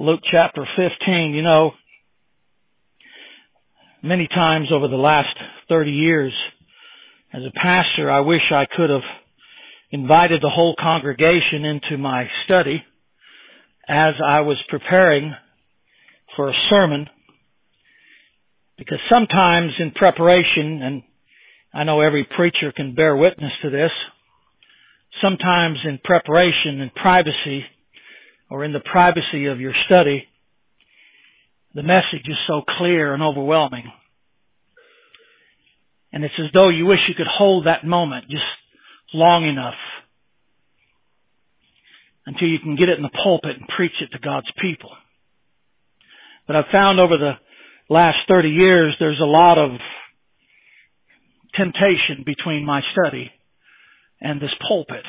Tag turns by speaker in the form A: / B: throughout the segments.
A: Luke chapter 15. You know, many times over the last 30 years as a pastor, I wish I could have invited the whole congregation into my study as I was preparing for a sermon, because sometimes in preparation, and I know every preacher can bear witness to this, sometimes in preparation in privacy or in the privacy of your study, the message is so clear and overwhelming. And it's as though you wish you could hold that moment just long enough until you can get it in the pulpit and preach it to God's people. But I've found over the last 30 years there's a lot of temptation between my study and this pulpit.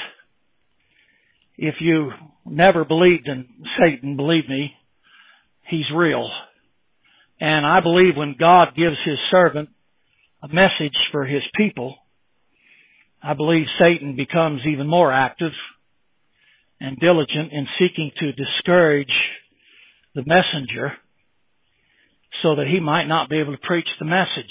A: If you never believed in Satan, believe me, he's real. And I believe when God gives His servant a message for His people, I believe Satan becomes even more active and diligent in seeking to discourage the messenger so that he might not be able to preach the message.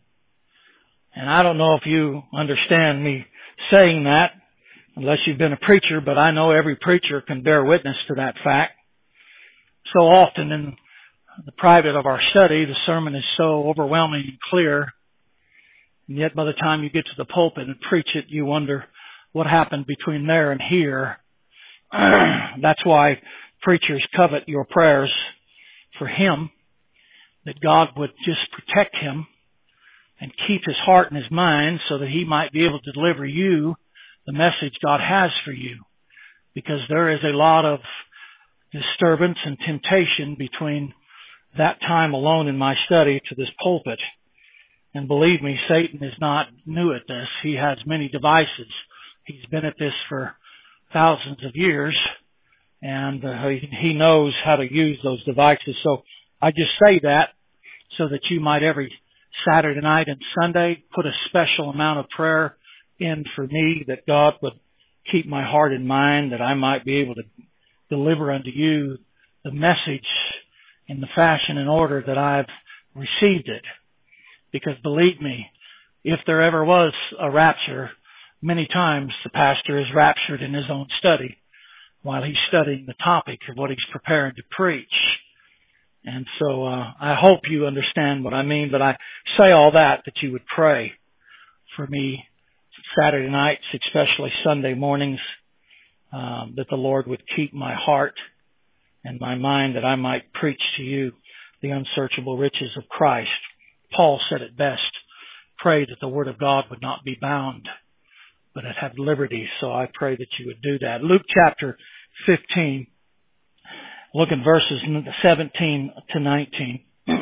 A: And I don't know if you understand me saying that, unless you've been a preacher, but I know every preacher can bear witness to that fact. So often in the private of our study, the sermon is so overwhelming and clear, and yet by the time you get to the pulpit and preach it, you wonder what happened between there and here. That's why preachers covet your prayers for him, that God would just protect him and keep his heart and his mind so that he might be able to deliver you the message God has for you. Because there is a lot of disturbance and temptation between that time alone in my study to this pulpit. And believe me, Satan is not new at this. He has many devices. He's been at this for thousands of years, and he knows how to use those devices. So I just say that so that you might every Saturday night and Sunday put a special amount of prayer in for me, that God would keep my heart and mind, that I might be able to deliver unto you the message in the fashion and order that I've received it. Because believe me, if there ever was a rapture, many times the pastor is raptured in his own study while he's studying the topic of what he's preparing to preach. And so I hope you understand what I mean, but I say all that you would pray for me Saturday nights, especially Sunday mornings, that the Lord would keep my heart and my mind, that I might preach to you the unsearchable riches of Christ. Paul said it best, pray that the Word of God would not be bound, but it have liberty. So I pray that you would do that. Luke chapter 15, look at verses 17 to 19.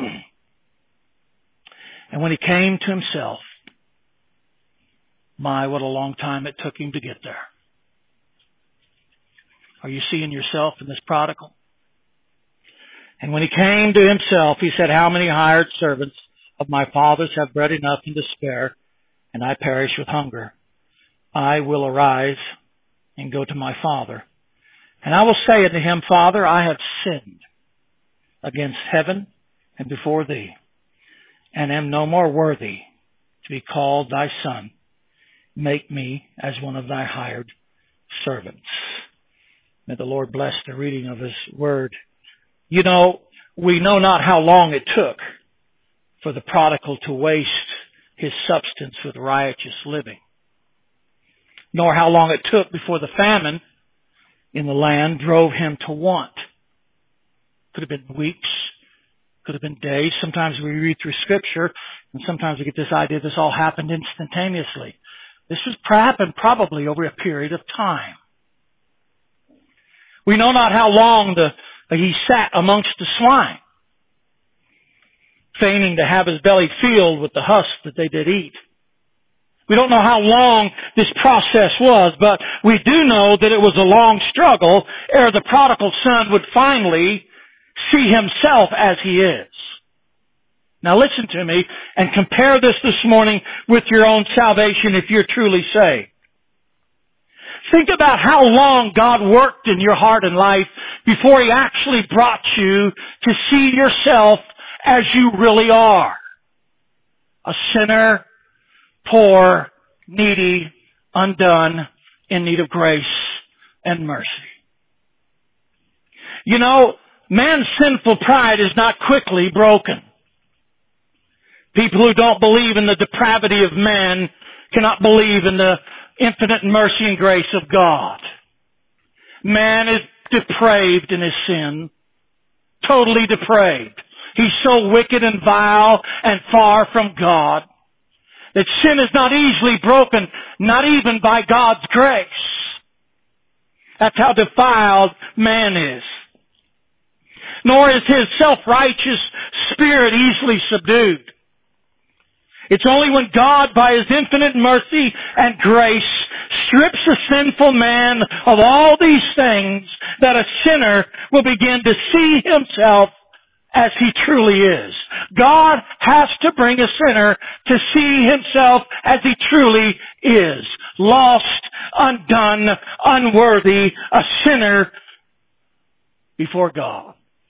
A: And when he came to himself, my, what a long time it took him to get there. Are you seeing yourself in this prodigal? And when he came to himself, he said, how many hired servants of my father's have bread enough and to spare, and I perish with hunger? I will arise and go to my father, and I will say unto him, Father, I have sinned against heaven and before thee, and am no more worthy to be called thy son. Make me as one of thy hired servants. May the Lord bless the reading of His Word. You know, we know not how long it took for the prodigal to waste his substance with riotous living, nor how long it took before the famine in the land drove him to want. Could have been weeks, could have been days. Sometimes we read through Scripture, and sometimes we get this idea this all happened instantaneously. This was happened probably over a period of time. We know not how long he sat amongst the swine, feigning to have his belly filled with the husk that they did eat. We don't know how long this process was, but we do know that it was a long struggle ere the prodigal son would finally see himself as he is. Now listen to me and compare this morning with your own salvation if you're truly saved. Think about how long God worked in your heart and life before He actually brought you to see yourself as you really are. A sinner, poor, needy, undone, in need of grace and mercy. You know, man's sinful pride is not quickly broken. People who don't believe in the depravity of man cannot believe in the infinite mercy and grace of God. Man is depraved in his sin. Totally depraved. He's so wicked and vile and far from God that sin is not easily broken, not even by God's grace. That's how defiled man is. Nor is his self-righteous spirit easily subdued. It's only when God, by His infinite mercy and grace, strips a sinful man of all these things that a sinner will begin to see himself as he truly is. God has to bring a sinner to see himself as he truly is. Lost, undone, unworthy, a sinner before God.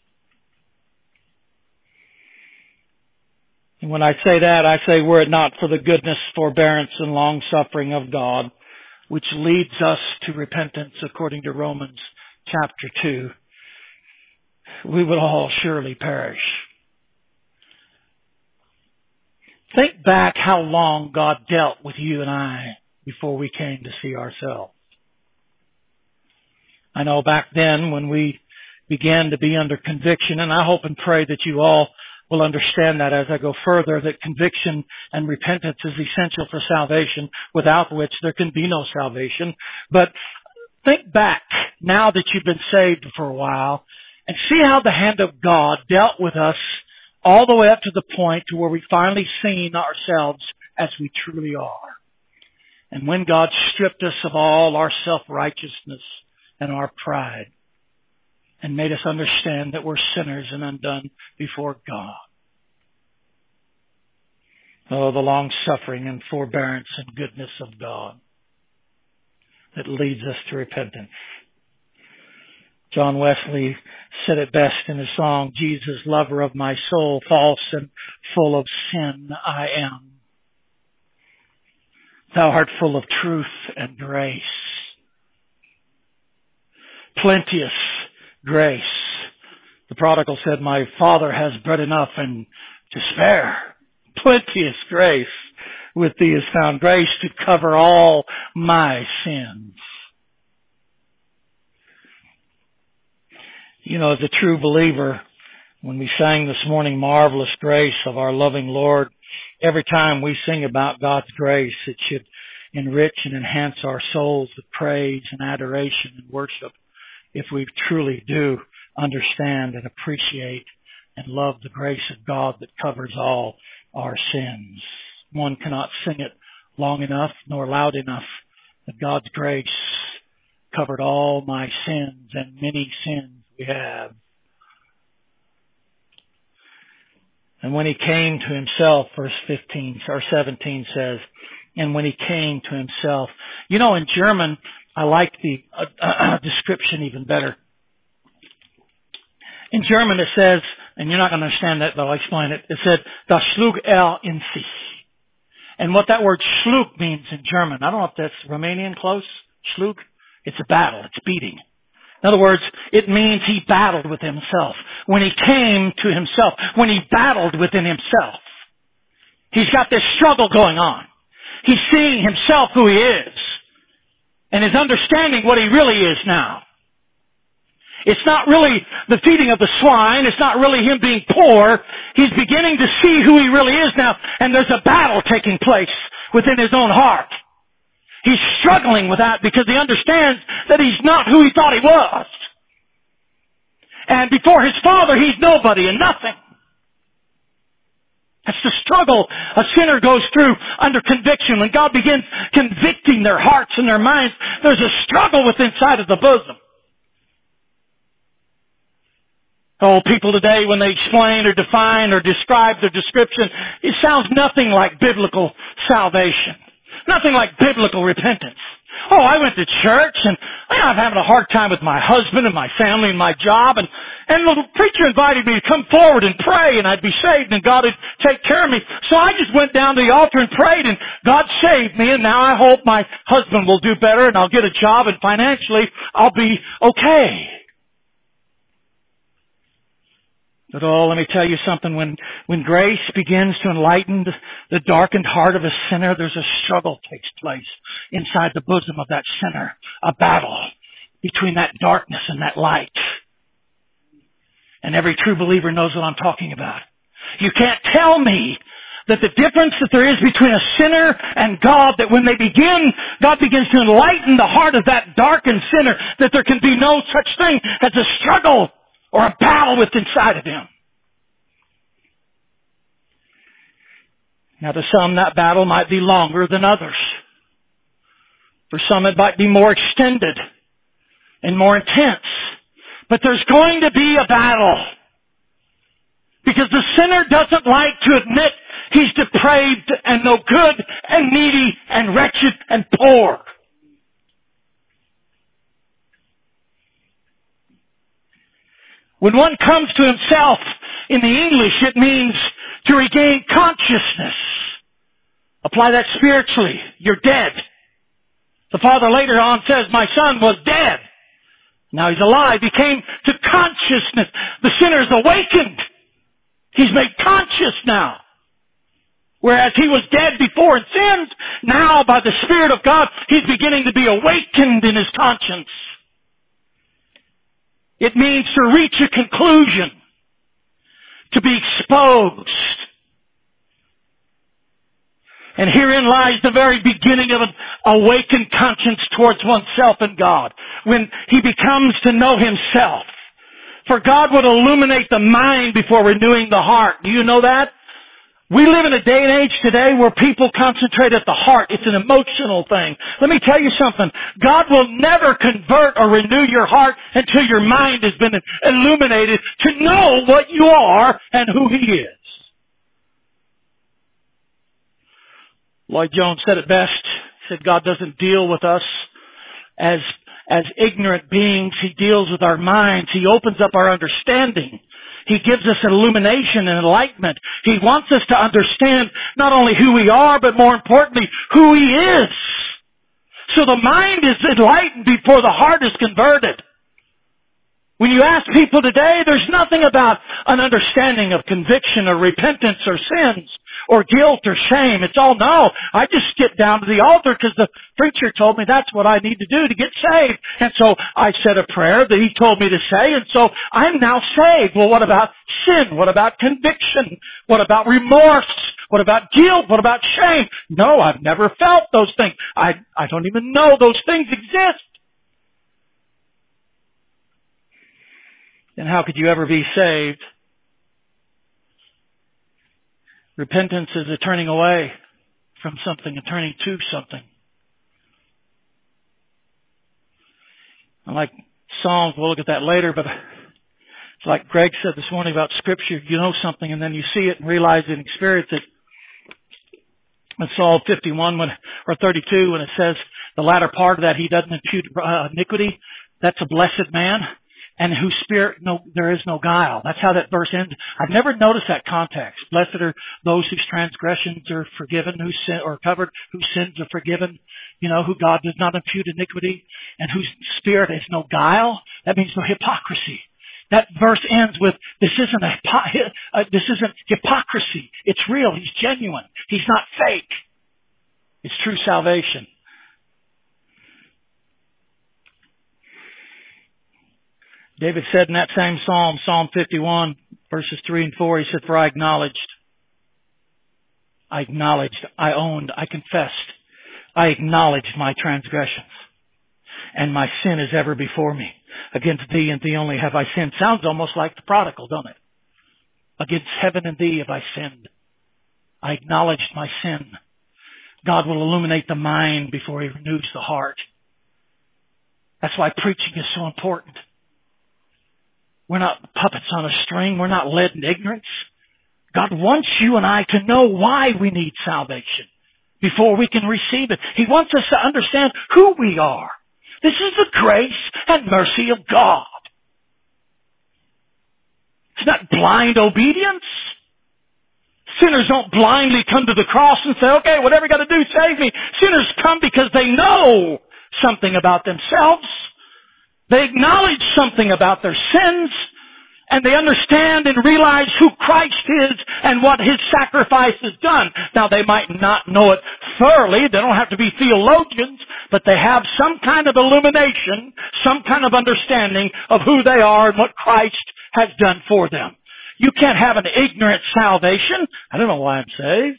A: And when I say that, I say, were it not for the goodness, forbearance, and long-suffering of God, which leads us to repentance according to Romans chapter 2, we would all surely perish. Think back how long God dealt with you and I before we came to see ourselves. I know back then when we began to be under conviction, and I hope and pray that you all will understand that as I go further, that conviction and repentance is essential for salvation, without which there can be no salvation. But think back, now that you've been saved for a while, and see how the hand of God dealt with us all the way up to the point to where we finally seen ourselves as we truly are. And when God stripped us of all our self-righteousness and our pride, and made us understand that we're sinners and undone before God. Oh, the long-suffering and forbearance and goodness of God that leads us to repentance. John Wesley said it best in his song, Jesus, lover of my soul, false and full of sin I am. Thou art full of truth and grace. Plenteous grace. The prodigal said, my Father has bread enough and to spare. Plenteous grace. With thee is found grace to cover all my sins. You know, as a true believer, when we sang this morning, Marvelous Grace of our loving Lord, every time we sing about God's grace, it should enrich and enhance our souls with praise and adoration and worship. If we truly do understand and appreciate and love the grace of God that covers all our sins. One cannot sing it long enough nor loud enough that God's grace covered all my sins and many sins we have. And when He came to Himself, verse 15 or 17 says, and when He came to Himself. You know, in German, I like the description even better. In German it says, and you're not going to understand that, but I'll explain it. It said, das schlug in sich. And what that word schlug means in German, I don't know if that's Romanian close, schlug, it's a battle, it's beating. In other words, it means He battled with Himself. When He came to Himself, when He battled within Himself, He's got this struggle going on. He's seeing Himself who He is. And is understanding what He really is now. It's not really the feeding of the swine. It's not really Him being poor. He's beginning to see who He really is now. And there's a battle taking place within His own heart. He's struggling with that because He understands that He's not who He thought He was. And before His Father, He's nobody and nothing. That's the struggle a sinner goes through under conviction. When God begins convicting their hearts and their minds, there's a struggle within inside of the bosom. Oh, people today, when they explain or define or describe their description, it sounds nothing like biblical salvation. Nothing like biblical repentance. Oh, I went to church and I'm having a hard time with my husband and my family and my job and the preacher invited me to come forward and pray and I'd be saved and God would take care of me. So I just went down to the altar and prayed and God saved me and now I hope my husband will do better and I'll get a job and financially I'll be okay. But let me tell you something. When grace begins to enlighten the darkened heart of a sinner, there's a struggle takes place inside the bosom of that sinner. A battle between that darkness and that light. And every true believer knows what I'm talking about. You can't tell me that the difference that there is between a sinner and God, that when God begins to enlighten the heart of that darkened sinner, that there can be no such thing as a struggle or a battle within inside of him. Now to some that battle might be longer than others. For some it might be more extended and more intense. But there's going to be a battle. Because the sinner doesn't like to admit he's depraved and no good and needy and wretched and poor. When one comes to himself, in the English, it means to regain consciousness. Apply that spiritually. You're dead. The Father later on says, my son was dead. Now he's alive. He came to consciousness. The sinner is awakened. He's made conscious now. Whereas he was dead before in sins, now by the Spirit of God, he's beginning to be awakened in his conscience. It means to reach a conclusion, to be exposed. And herein lies the very beginning of an awakened conscience towards oneself and God, when he becomes to know himself. For God would illuminate the mind before renewing the heart. Do you know that? We live in a day and age today where people concentrate at the heart. It's an emotional thing. Let me tell you something. God will never convert or renew your heart until your mind has been illuminated to know what you are and who He is. Lloyd Jones said it best. He said God doesn't deal with us as ignorant beings. He deals with our minds. He opens up our understanding. He gives us illumination and enlightenment. He wants us to understand not only who we are, but more importantly, who He is. So the mind is enlightened before the heart is converted. When you ask people today, there's nothing about an understanding of conviction or repentance or sins or guilt or shame. It's all, no, I just get down to the altar because the preacher told me that's what I need to do to get saved. And so I said a prayer that he told me to say, and so I'm now saved. Well, what about sin? What about conviction? What about remorse? What about guilt? What about shame? No, I've never felt those things. I don't even know those things exist. Then how could you ever be saved? Repentance is a turning away from something and turning to something. Like Psalms, we'll look at that later, but it's like Greg said this morning about Scripture. You know something and then you see it and realize it and experience it. In Psalm 51 or 32, when it says the latter part of that, He doesn't impute iniquity, that's a blessed man. And whose spirit there is no guile. That's how that verse ends. I've never noticed that context. Blessed are those whose transgressions are forgiven, whose sin or covered, whose sins are forgiven. You know, who God does not impute iniquity, and whose spirit is no guile. That means no hypocrisy. That verse ends with this isn't hypocrisy. It's real. He's genuine. He's not fake. It's true salvation. David said in that same psalm, Psalm 51, verses 3 and 4, he said, for I acknowledged, I owned, I confessed, I acknowledged my transgressions, and my sin is ever before me. Against Thee and Thee only have I sinned. Sounds almost like the prodigal, don't it? Against heaven and Thee have I sinned. I acknowledged my sin. God will illuminate the mind before He renews the heart. That's why preaching is so important. We're not puppets on a string. We're not led in ignorance. God wants you and I to know why we need salvation. before we can receive it. He wants us to understand who we are. This is the grace and mercy of God. It's not blind obedience. Sinners don't blindly come to the cross and say, okay, whatever you got to do, save me. Sinners come because they know something about themselves. They acknowledge something about their sins. And they understand and realize who Christ is and what His sacrifice has done. Now, they might not know it thoroughly. They don't have to be theologians, but they have some kind of illumination, some kind of understanding of who they are and what Christ has done for them. You can't have an ignorant salvation. I don't know why I'm saved.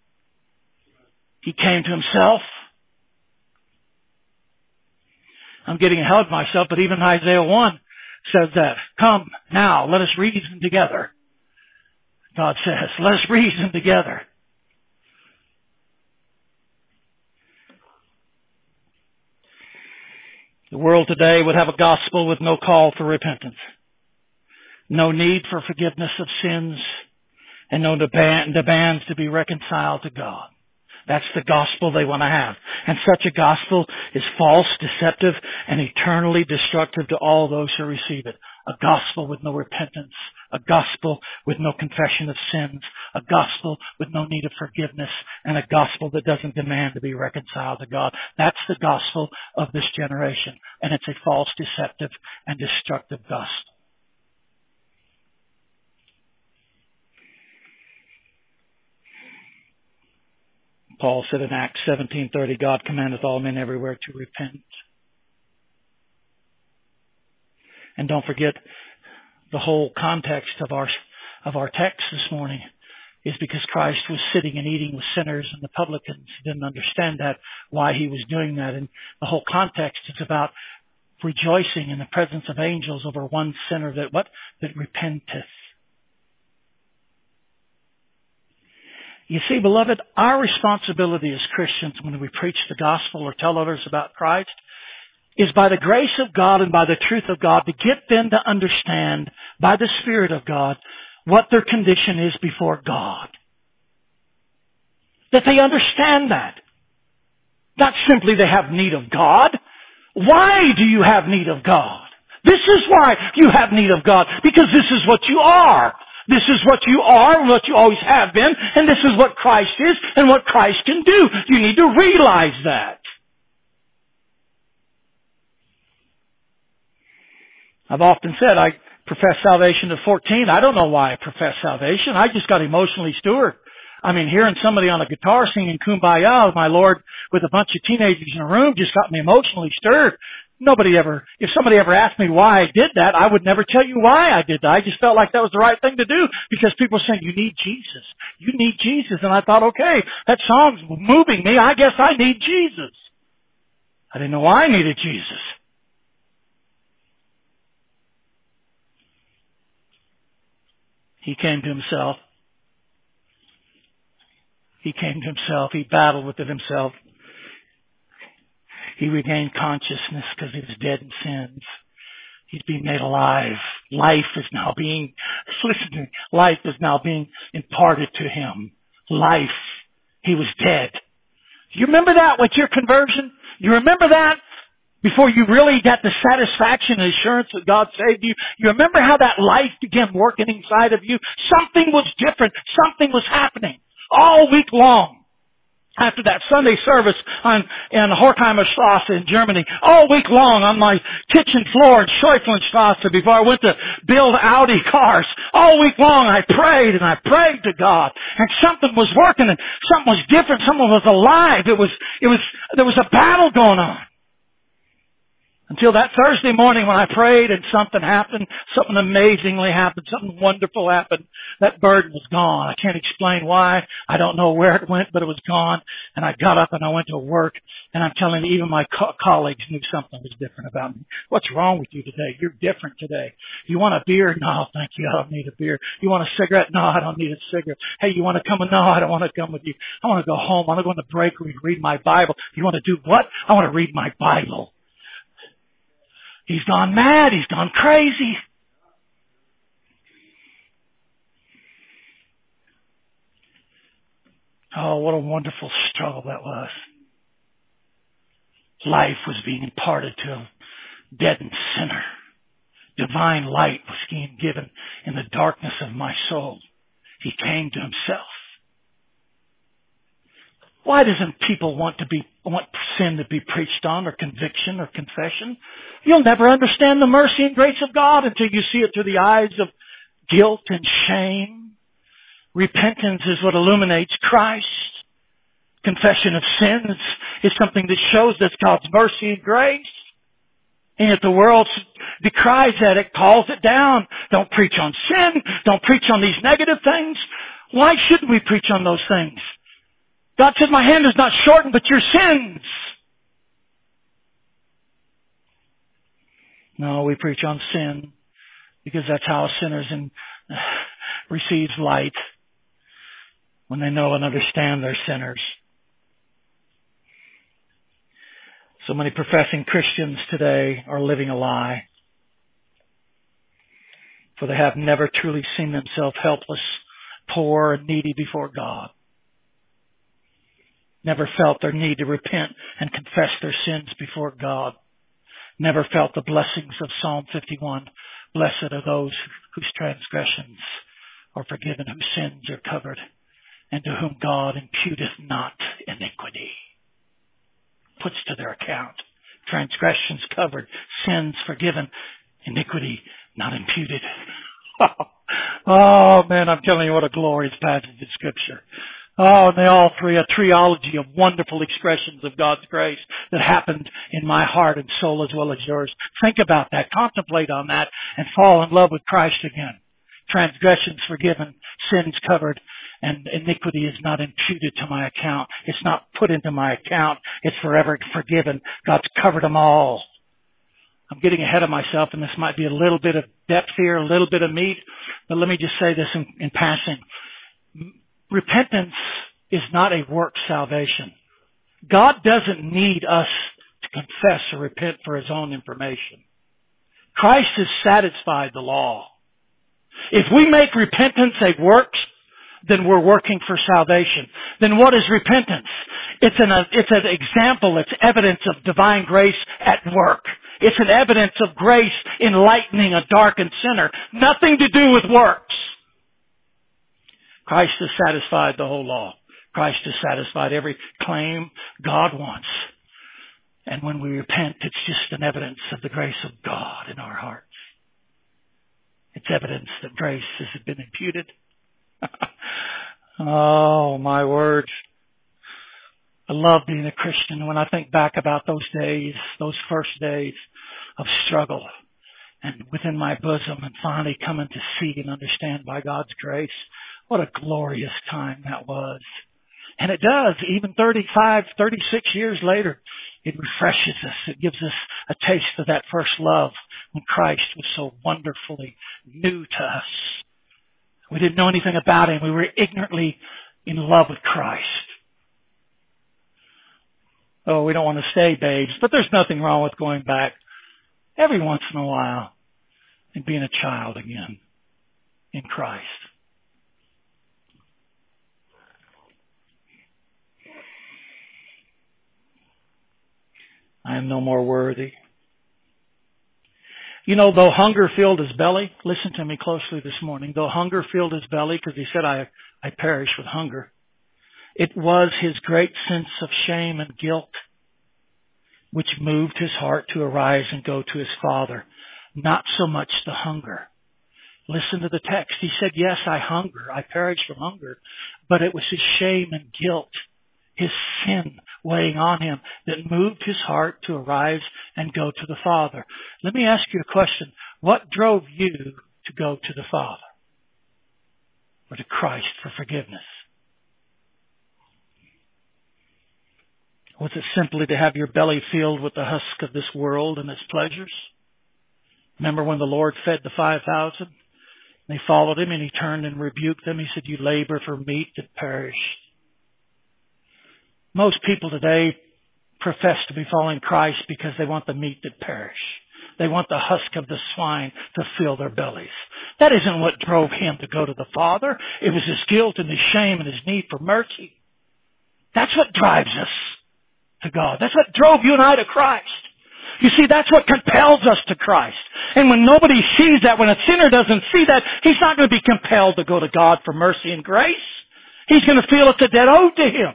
A: He came to Himself. I'm getting ahead of myself, but even Isaiah 1 says that. Come now, let us reason together. God says, let us reason together. The world today would have a gospel with no call for repentance, no need for forgiveness of sins, and no demands to be reconciled to God. That's the gospel they want to have. And such a gospel is false, deceptive, and eternally destructive to all those who receive it. A gospel with no repentance. A gospel with no confession of sins. A gospel with no need of forgiveness. And a gospel that doesn't demand to be reconciled to God. That's the gospel of this generation. And it's a false, deceptive, and destructive gospel. Paul said in Acts 17:30, God commandeth all men everywhere to repent. And don't forget, the whole context of our text this morning is because Christ was sitting and eating with sinners and the publicans. He didn't understand that, why He was doing that. And the whole context is about rejoicing in the presence of angels over one sinner that repenteth. You see, beloved, our responsibility as Christians when we preach the gospel or tell others about Christ is by the grace of God and by the truth of God to get them to understand by the Spirit of God what their condition is before God. That they understand that. Not simply they have need of God. Why do you have need of God? This is why you have need of God. Because this is what you are. This is what you are, what you always have been, and this is what Christ is and what Christ can do. You need to realize that. I've often said I professed salvation at 14. I don't know why I professed salvation. I just got emotionally stirred. I mean, hearing somebody on a guitar singing Kumbaya, my Lord, with a bunch of teenagers in a room just got me emotionally stirred. If somebody ever asked me why I did that, I would never tell you why I did that. I just felt like that was the right thing to do because people were saying, you need Jesus. You need Jesus. And I thought, okay, that song's moving me. I guess I need Jesus. I didn't know why I needed Jesus. He came to Himself. He came to Himself. He battled with it Himself. He regained consciousness because He was dead in sins. He's being made alive. Life is now being imparted to Him. Life. He was dead. Do you remember that with your conversion? You remember that? Before you really got the satisfaction and assurance that God saved you, you remember how that life began working inside of you? Something was different. Something was happening all week long. After that Sunday service in Horkheimer Strasse in Germany, all week long on my kitchen floor in Scheuflenstrasse before I went to build Audi cars, all week long I prayed and I prayed to God, and something was working and something was different, something was alive. There was a battle going on. Until that Thursday morning when I prayed and something happened, something amazingly happened, something wonderful happened. That burden was gone. I can't explain why. I don't know where it went, but it was gone. And I got up and I went to work. And I'm telling you, even my colleagues knew something was different about me. What's wrong with you today? You're different today. You want a beer? No, thank you. I don't need a beer. You want a cigarette? No, I don't need a cigarette. Hey, you want to come? No, I don't want to come with you. I want to go home. I want to go in the break room and read my Bible. You want to do what? I want to read my Bible. He's gone mad. He's gone crazy. Oh, what a wonderful struggle that was. Life was being imparted to a deadened sinner. Divine light was being given in the darkness of my soul. He came to himself. Why doesn't people want sin to be preached on, or conviction, or confession? You'll never understand the mercy and grace of God until you see it through the eyes of guilt and shame. Repentance is what illuminates Christ. Confession of sins is something that shows us God's mercy and grace. And if the world decries that, it calls it down. Don't preach on sin. Don't preach on these negative things. Why shouldn't we preach on those things? God said, my hand is not shortened, but your sins. No, we preach on sin because that's how a sinner receives light, when they know and understand they're sinners. So many professing Christians today are living a lie, for they have never truly seen themselves helpless, poor, and needy before God. Never felt their need to repent and confess their sins before God. Never felt the blessings of Psalm 51. Blessed are those whose transgressions are forgiven, whose sins are covered, and to whom God imputeth not iniquity. Puts to their account. Transgressions covered, sins forgiven, iniquity not imputed. Oh man, I'm telling you, what a glorious passage of Scripture. Oh, and they all three, a trilogy of wonderful expressions of God's grace that happened in my heart and soul as well as yours. Think about that, contemplate on that, and fall in love with Christ again. Transgressions forgiven, sins covered, and iniquity is not imputed to my account. It's not put into my account. It's forever forgiven. God's covered them all. I'm getting ahead of myself, and this might be a little bit of depth here, a little bit of meat, but let me just say this in passing. Repentance is not a work salvation. God doesn't need us to confess or repent for His own information. Christ has satisfied the law. If we make repentance a work, then we're working for salvation. Then what is repentance? It's an example, it's evidence of divine grace at work. It's an evidence of grace enlightening a darkened sinner. Nothing to do with works. Christ has satisfied the whole law. Christ has satisfied every claim God wants. And when we repent, it's just an evidence of the grace of God in our hearts. It's evidence that grace has been imputed. Oh, my word. I love being a Christian. When I think back about those days, those first days of struggle, and within my bosom, and finally coming to see and understand by God's grace, what a glorious time that was. And it does, even 35, 36 years later, it refreshes us. It gives us a taste of that first love when Christ was so wonderfully new to us. We didn't know anything about Him. We were ignorantly in love with Christ. Oh, we don't want to stay babes, but there's nothing wrong with going back every once in a while and being a child again in Christ. I am no more worthy. You know, though hunger filled His belly, listen to me closely this morning, though hunger filled His belly, because He said, I perish with hunger, it was His great sense of shame and guilt which moved His heart to arise and go to His Father, not so much the hunger. Listen to the text. He said, yes, I hunger, I perish from hunger, but it was His shame and guilt, His sin weighing on Him, that moved His heart to arise and go to the Father. Let me ask you a question. What drove you to go to the Father or to Christ for forgiveness? Was it simply to have your belly filled with the husk of this world and its pleasures? Remember when the Lord fed the 5,000? They followed Him and He turned and rebuked them. He said, you labor for meat that perish. Most people today profess to be following Christ because they want the meat that perish. They want the husk of the swine to fill their bellies. That isn't what drove Him to go to the Father. It was His guilt and His shame and His need for mercy. That's what drives us to God. That's what drove you and I to Christ. You see, that's what compels us to Christ. And when nobody sees that, when a sinner doesn't see that, he's not going to be compelled to go to God for mercy and grace. He's going to feel it's a debt owed to him.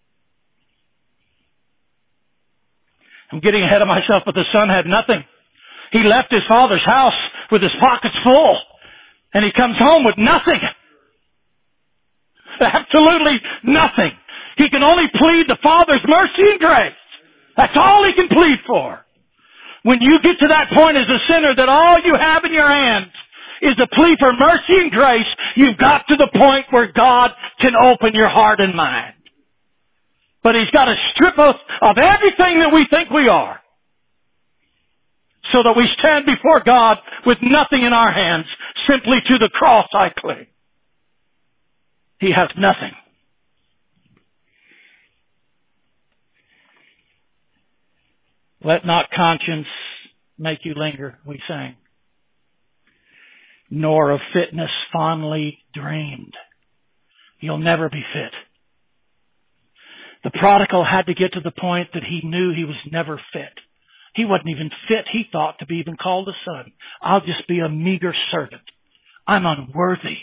A: I'm getting ahead of myself, but the son had nothing. He left his father's house with his pockets full, and he comes home with nothing. Absolutely nothing. He can only plead the Father's mercy and grace. That's all he can plead for. When you get to that point as a sinner that all you have in your hands is a plea for mercy and grace, you've got to the point where God can open your heart and mind. But He's got to strip us of everything that we think we are, so that we stand before God with nothing in our hands, simply to the cross I cling. He has nothing. Let not conscience make you linger, we sang. Nor of fitness fondly dreamed. You'll never be fit. The prodigal had to get to the point that he knew he was never fit. He wasn't even fit, he thought, to be even called a son. I'll just be a meager servant. I'm unworthy.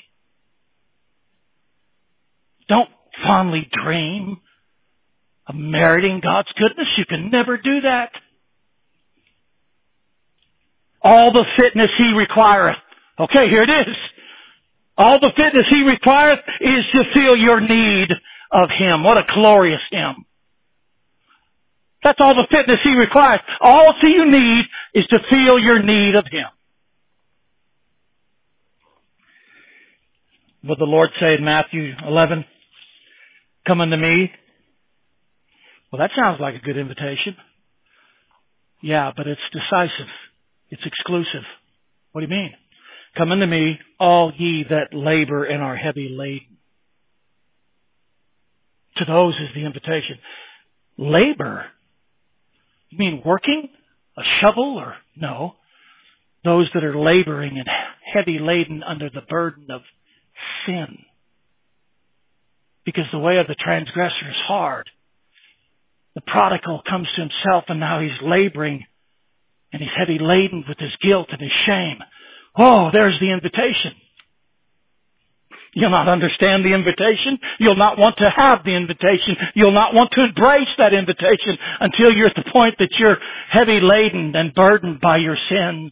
A: Don't fondly dream of meriting God's goodness. You can never do that. All the fitness He requireth. Okay, here it is. All the fitness He requireth is to feel your need of Him. What a glorious hymn. That's all the fitness He requires. All you need is to feel your need of Him. What the Lord say in Matthew 11? Come unto me. Well, that sounds like a good invitation. Yeah, but it's decisive. It's exclusive. What do you mean? Come unto me, all ye that labor and are heavy laden. To those is the invitation. Labor? You mean working? A shovel? Or no. Those that are laboring and heavy laden under the burden of sin. Because the way of the transgressor is hard. The prodigal comes to himself and now he's laboring and he's heavy laden with his guilt and his shame. Oh, there's the invitation. You'll not understand the invitation. You'll not want to have the invitation. You'll not want to embrace that invitation until you're at the point that you're heavy laden and burdened by your sins.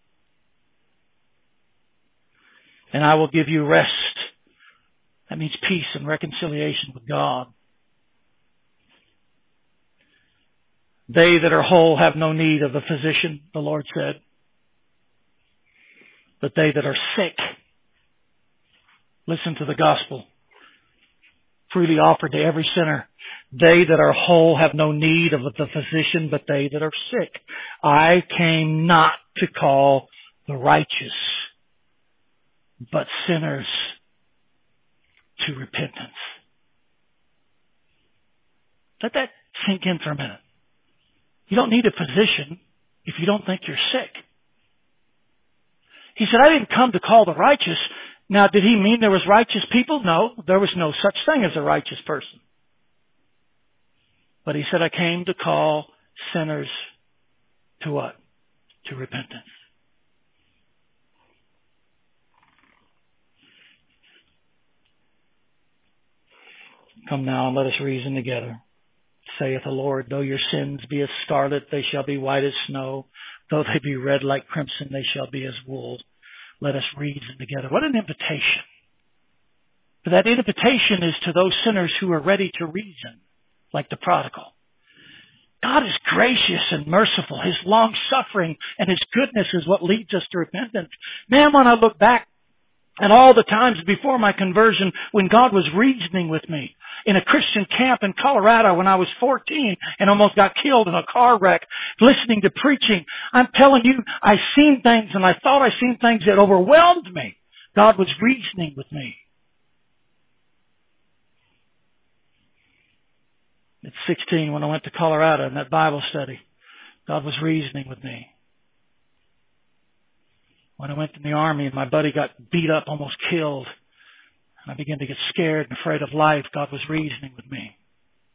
A: And I will give you rest. That means peace and reconciliation with God. They that are whole have no need of a physician, the Lord said. But they that are sick, listen to the gospel, freely offered to every sinner. They that are whole have no need of the physician, but they that are sick. I came not to call the righteous, but sinners to repentance. Let that sink in for a minute. You don't need a physician if you don't think you're sick. He said, I didn't come to call the righteous. Now, did He mean there was righteous people? No, there was no such thing as a righteous person. But He said, I came to call sinners to what? To repentance. Come now and let us reason together. Saith the Lord, though your sins be as scarlet, they shall be white as snow. Though they be red like crimson, they shall be as wool. Let us reason together. What an invitation. But that invitation is to those sinners who are ready to reason, like the prodigal. God is gracious and merciful. His long-suffering and His goodness is what leads us to repentance. Man, when I look back at all the times before my conversion when God was reasoning with me, in a Christian camp in Colorado when I was 14 and almost got killed in a car wreck, listening to preaching. I'm telling you, I seen things and I thought I seen things that overwhelmed me. God was reasoning with me. At 16, when I went to Colorado in that Bible study, God was reasoning with me. When I went in the Army and my buddy got beat up, almost killed, and I began to get scared and afraid of life, God was reasoning with me.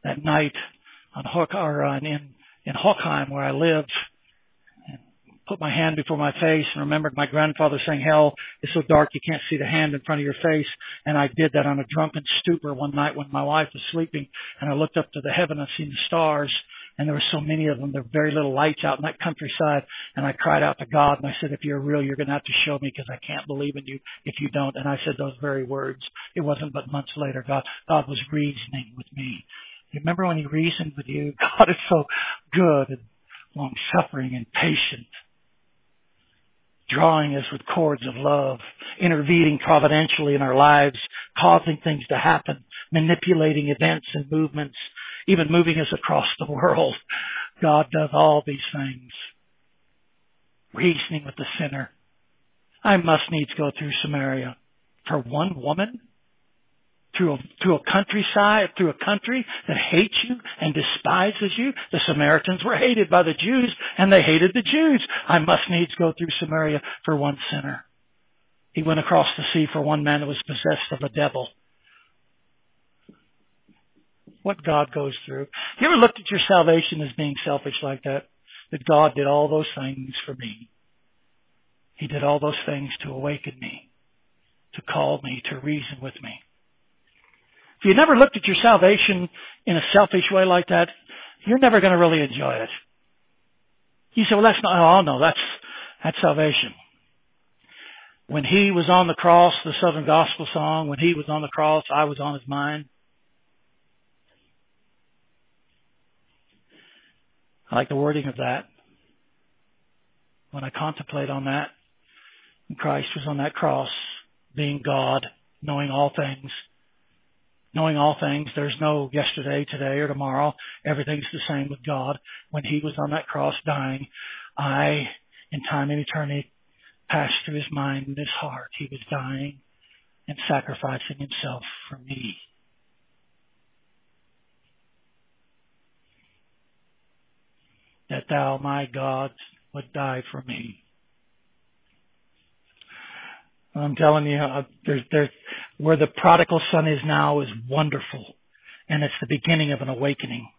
A: that night on in Hochheim where I lived, and put my hand before my face and remembered my grandfather saying, hell is so dark you can't see the hand in front of your face. And I did that on a drunken stupor one night when my wife was sleeping, and I looked up to the heaven and seen the stars, and there were so many of them. There were very little lights out in that countryside, and I cried out to God, and I said, if you're real, you're going to have to show me, because I can't believe in you if you don't. And I said those very words. It wasn't but months later. God was reasoning with me. You remember when He reasoned with you? God is so good and long-suffering and patient, drawing us with cords of love, intervening providentially in our lives, causing things to happen, manipulating events and movements, even moving us across the world. God does all these things. Reasoning with the sinner. I must needs go through Samaria for one woman? Through a countryside, through a country that hates you and despises you. The Samaritans were hated by the Jews, and they hated the Jews. I must needs go through Samaria for one sinner. He went across the sea for one man that was possessed of a devil. What God goes through. You ever looked at your salvation as being selfish like that? That God did all those things for me. He did all those things to awaken me, to call me, to reason with me. If you never looked at your salvation in a selfish way like that, you're never going to really enjoy it. You say, well, that's not, oh no, that's salvation. When He was on the cross, the Southern Gospel song, when He was on the cross, I was on His mind. I like the wording of that. When I contemplate on that, and Christ was on that cross, being God, knowing all things, there's no yesterday, today, or tomorrow. Everything's the same with God. When He was on that cross dying, in time and eternity, passed through His mind and His heart. He was dying and sacrificing Himself for me. That Thou, my God, would die for me. I'm telling you, there's where the prodigal son is now is wonderful, and it's the beginning of an awakening.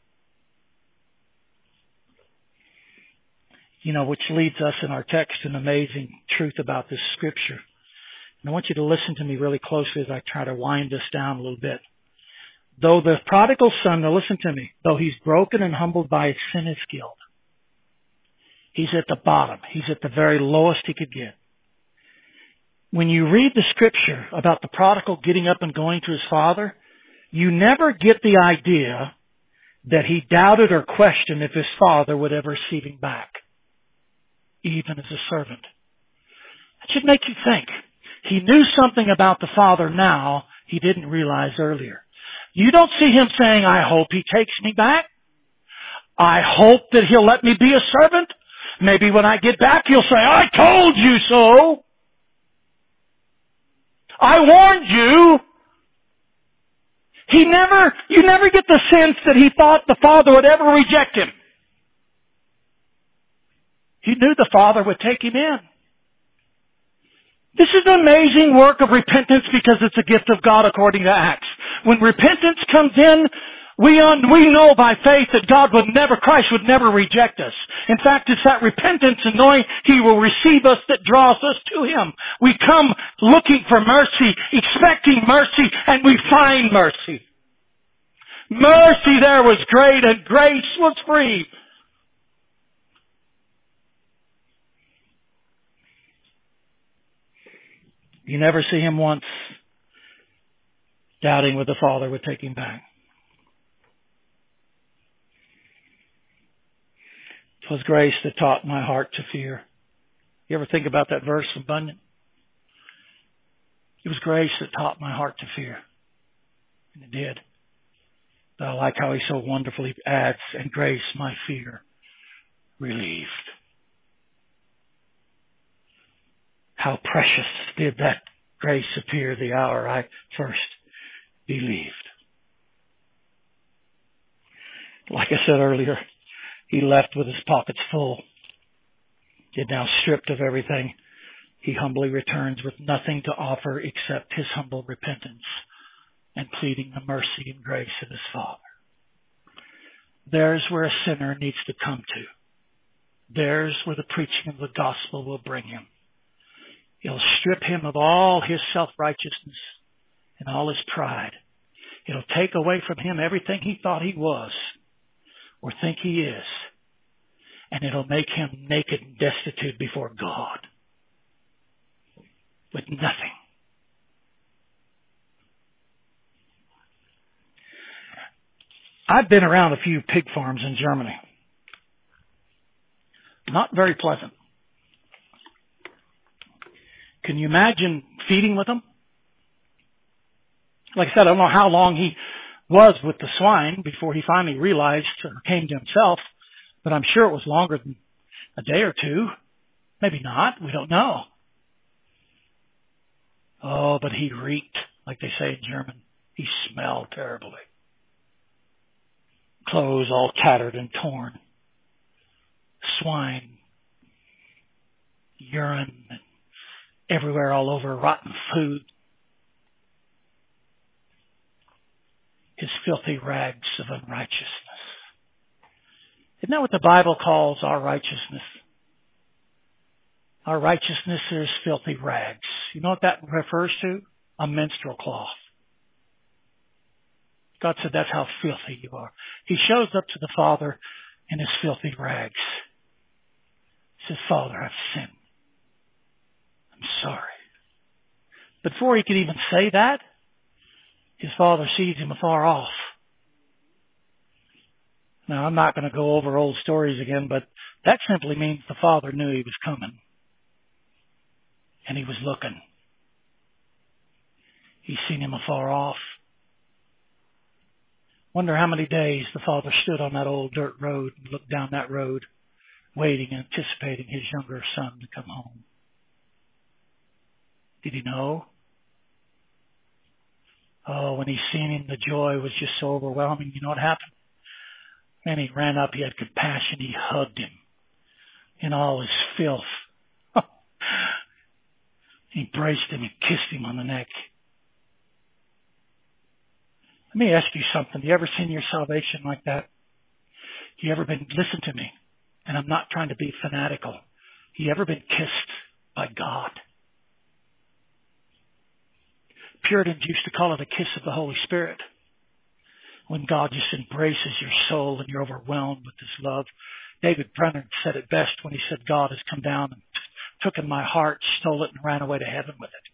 A: Which leads us in our text to an amazing truth about this scripture. And I want you to listen to me really closely as I try to wind this down a little bit. Though the prodigal son, now listen to me, though he's broken and humbled by his sin and guilt, he's at the bottom. He's at the very lowest he could get. When you read the scripture about the prodigal getting up and going to his father, you never get the idea that he doubted or questioned if his father would ever receive him back, even as a servant. That should make you think. He knew something about the father now he didn't realize earlier. You don't see him saying, I hope he takes me back. I hope that he'll let me be a servant. Maybe when I get back he'll say, I told you so. I warned you. You never get the sense that he thought the father would ever reject him. He knew the father would take him in. This is an amazing work of repentance because it's a gift of God according to Acts. When repentance comes in, we know by faith that Christ would never reject us. In fact, it's that repentance and knowing He will receive us that draws us to Him. We come looking for mercy, expecting mercy, and we find mercy. Mercy there was great and grace was free. You never see him once doubting whether the Father would take him back. It was grace that taught my heart to fear. You ever think about that verse from Bunyan? It was grace that taught my heart to fear. And it did. But I like how he so wonderfully adds, and grace my fear relieved. How precious did that grace appear the hour I first believed. Like I said earlier, he left with his pockets full. Yet now stripped of everything, he humbly returns with nothing to offer except his humble repentance and pleading the mercy and grace of his Father. There's where a sinner needs to come to. There's where the preaching of the gospel will bring him. It'll strip him of all his self-righteousness and all his pride. It'll take away from him everything he thought he was or think he is. And it'll make him naked and destitute before God with nothing. I've been around a few pig farms in Germany. Not very pleasant. Can you imagine feeding with them? Like I said, I don't know how long he was with the swine before he finally realized or came to himself, but I'm sure it was longer than a day or two. Maybe not. We don't know. Oh, but he reeked, like they say in German. He smelled terribly. Clothes all tattered and torn. Swine. Urine. Everywhere all over. Rotten food. His filthy rags of unrighteousness. Isn't that what the Bible calls our righteousness? Our righteousness is filthy rags. You know what that refers to? A menstrual cloth. God said that's how filthy you are. He shows up to the Father in his filthy rags. He says, Father, I've sinned. I'm sorry. But before he could even say that, his Father sees him afar off. Now, I'm not going to go over old stories again, but that simply means the Father knew he was coming. And he was looking. He's seen him afar off. Wonder how many days the Father stood on that old dirt road and looked down that road, waiting, anticipating his younger son to come home. Did he know? Oh, when he seen him, the joy was just so overwhelming. You know what happened? And he ran up, he had compassion, he hugged him in all his filth. He embraced him and kissed him on the neck. Let me ask you something. You ever seen your salvation like that? You ever been, listen to me, and I'm not trying to be fanatical. You ever been kissed by God? Puritans used to call it a kiss of the Holy Spirit. When God just embraces your soul and you're overwhelmed with His love. David Brenner said it best when he said, God has come down and took in my heart, stole it, and ran away to heaven with it.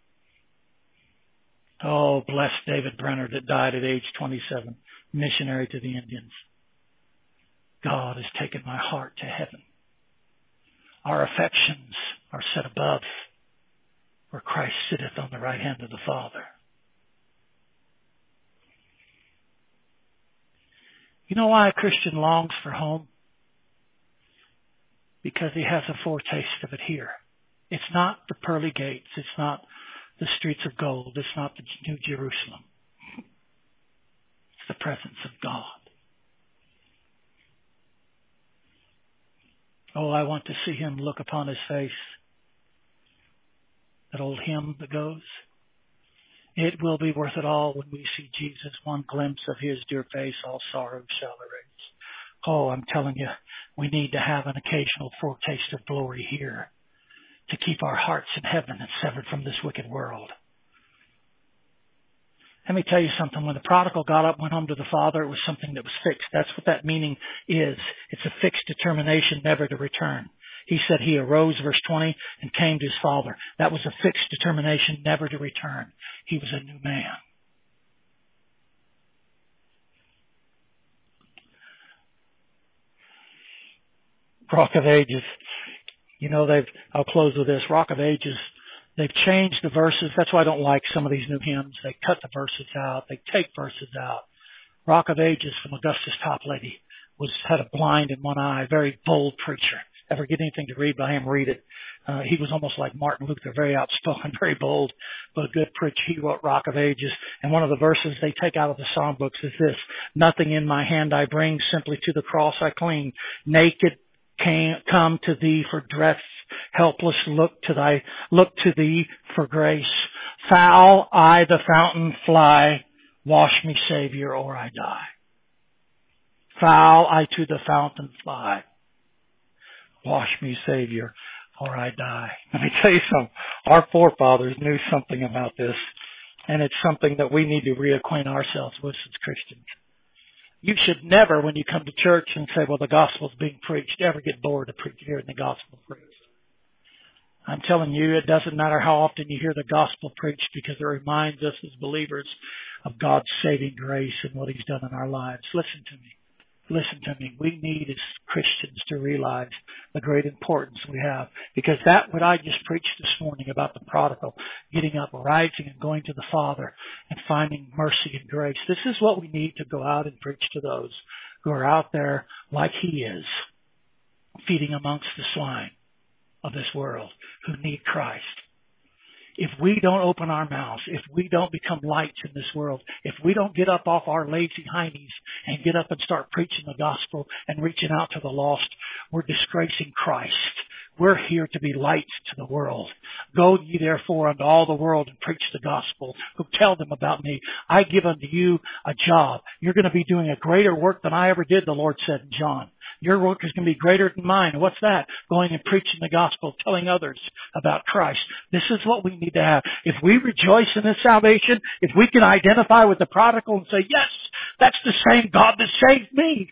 A: Oh, bless David Brenner that died at age 27, missionary to the Indians. God has taken my heart to heaven. Our affections are set above where Christ sitteth on the right hand of the Father. You know why a Christian longs for home? Because he has a foretaste of it here. It's not the pearly gates. It's not the streets of gold. It's not the New Jerusalem. It's the presence of God. Oh, I want to see Him look upon His face. That old hymn that goes, it will be worth it all when we see Jesus, one glimpse of His dear face, all sorrow shall erase. Oh, I'm telling you, we need to have an occasional foretaste of glory here to keep our hearts in heaven and severed from this wicked world. Let me tell you something. When the prodigal got up and went home to the Father, it was something that was fixed. That's what that meaning is. It's a fixed determination never to return. He said he arose, verse 20, and came to his Father. That was a fixed determination never to return. He was a new man. Rock of Ages. You know, I'll close with this. Rock of Ages, they've changed the verses. That's why I don't like some of these new hymns. They cut the verses out. They take verses out. Rock of Ages from Augustus Toplady had a blind in one eye, very bold preacher. Ever get anything to read by him, read it. He was almost like Martin Luther, very outspoken, very bold, but a good preacher. He wrote Rock of Ages. And one of the verses they take out of the song books is this: nothing in my hand I bring, simply to the cross I cling. Naked come to thee for dress, helpless look to thee for grace. Foul I the fountain fly, wash me, Savior, or I die. Foul I to the fountain fly. Wash me, Savior, or I die. Let me tell you something. Our forefathers knew something about this, and it's something that we need to reacquaint ourselves with as Christians. You should never, when you come to church and say, well, the gospel's being preached, ever get bored of hearing the gospel preached. I'm telling you, it doesn't matter how often you hear the gospel preached, because it reminds us as believers of God's saving grace and what He's done in our lives. Listen to me. Listen to me. We need as Christians to realize the great importance we have, because that what I just preached this morning about the prodigal getting up, rising and going to the Father and finding mercy and grace. This is what we need to go out and preach to those who are out there like he is, feeding amongst the swine of this world who need Christ. If we don't open our mouths, if we don't become lights in this world, if we don't get up off our lazy hindies and get up and start preaching the gospel and reaching out to the lost, we're disgracing Christ. We're here to be lights to the world. Go ye therefore unto all the world and preach the gospel. Go tell them about me. I give unto you a job. You're going to be doing a greater work than I ever did, the Lord said in John. Your work is going to be greater than mine. What's that? Going and preaching the gospel, telling others about Christ. This is what we need to have. If we rejoice in this salvation, if we can identify with the prodigal and say, yes, that's the same God that saved me,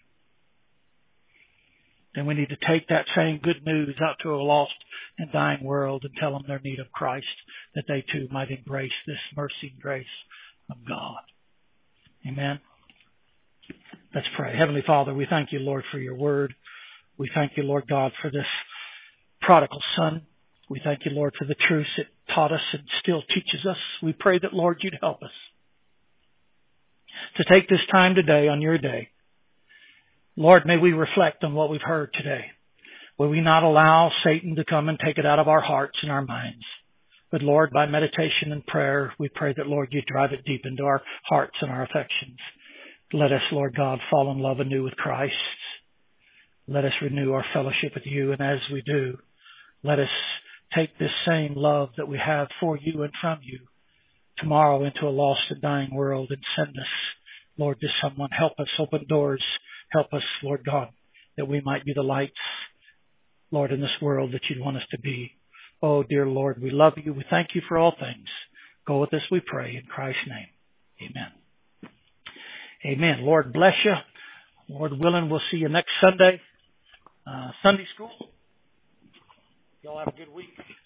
A: then we need to take that same good news out to a lost and dying world and tell them their need of Christ, that they too might embrace this mercy and grace of God. Amen. Let's pray. Heavenly Father, we thank you, Lord, for your word. We thank you, Lord God, for this prodigal son. We thank you, Lord, for the truths it taught us and still teaches us. We pray that, Lord, you'd help us to take this time today on your day. Lord, may we reflect on what we've heard today. Will we not allow Satan to come and take it out of our hearts and our minds? But Lord, by meditation and prayer, we pray that, Lord, you drive it deep into our hearts and our affections. Let us, Lord God, fall in love anew with Christ. Let us renew our fellowship with you. And as we do, let us take this same love that we have for you and from you tomorrow into a lost and dying world and send us, Lord, to someone. Help us open doors. Help us, Lord God, that we might be the lights, Lord, in this world that you'd want us to be. Oh, dear Lord, we love you. We thank you for all things. Go with us, we pray, in Christ's name. Amen. Amen. Lord bless you. Lord willing, we'll see you next Sunday. Sunday school. Y'all have a good week.